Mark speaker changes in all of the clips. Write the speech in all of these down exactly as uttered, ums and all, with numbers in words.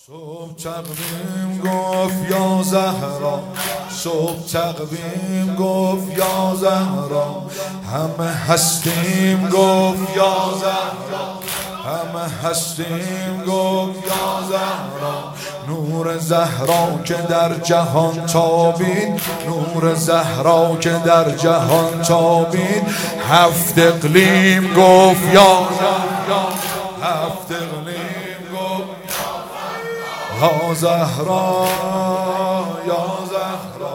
Speaker 1: صبح تقویم گفت یا زهرا، صبح تقویم گفت یا زهرا، همه هستیم گفت یا زهرا، همه هستیم گفت یا زهرا. نور زهرا که در جهان تابید، نور زهرا که در جهان تابید، هفت اقلیم گفت یا زهرا، هفت اقلیم گفت یا زهرا، یا زهرا.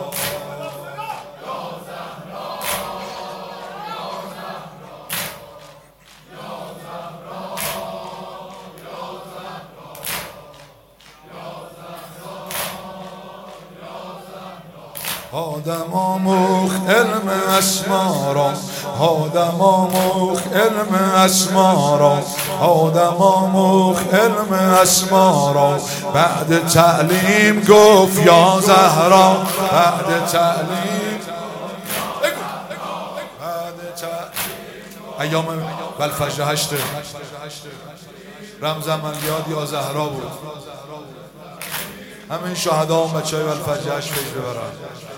Speaker 1: آدم آموخ علم اسما را، آدم آموخ علم اسما را، آدم آموخ علم اسما را. بعد تعلیم گفت یا زهرا، بعد تعلیم، بعد تعلیم ایام والفجر هشت رمز عملیات یا زهرا بود. همین شهدا و بچه های والفجر هشت پیش ببرن.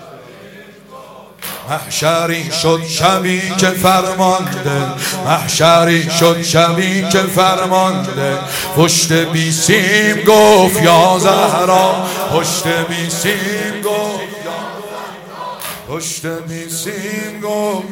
Speaker 1: محشری شد شبی که فرمانده، محشری شد شبی که فرمانده، پشت بی سیم گفت یا زهرا، پشت بی سیم گفت، پشت بی سیم گفت.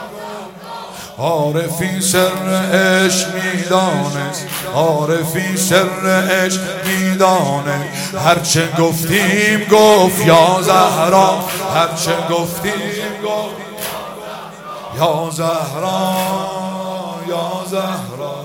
Speaker 1: عارفی سر عشق میدانست، عارفی سر عشق میدانست، هرچه گفتیم گفت یا زهرا، هرچه گفتیم گفت یا زهرا، یا زهرا.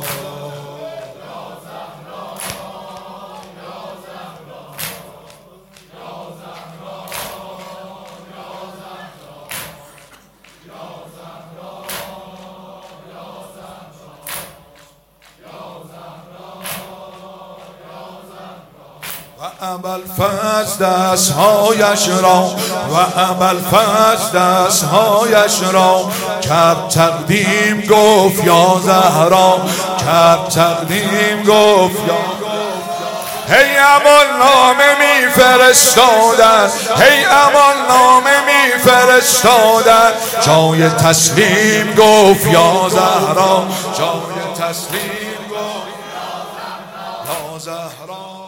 Speaker 1: و ابوالفضل دستهایش را، و ابوالفضل دستهایش را کرد تقدیم گفت یا زهرا، کرد تقدیم گفت یا. هی امان نامه می فرستادن، هی امان نامه می فرستادن، جای تسلیم گفت یا زهرا، جای تسلیم گفت یا زهرا.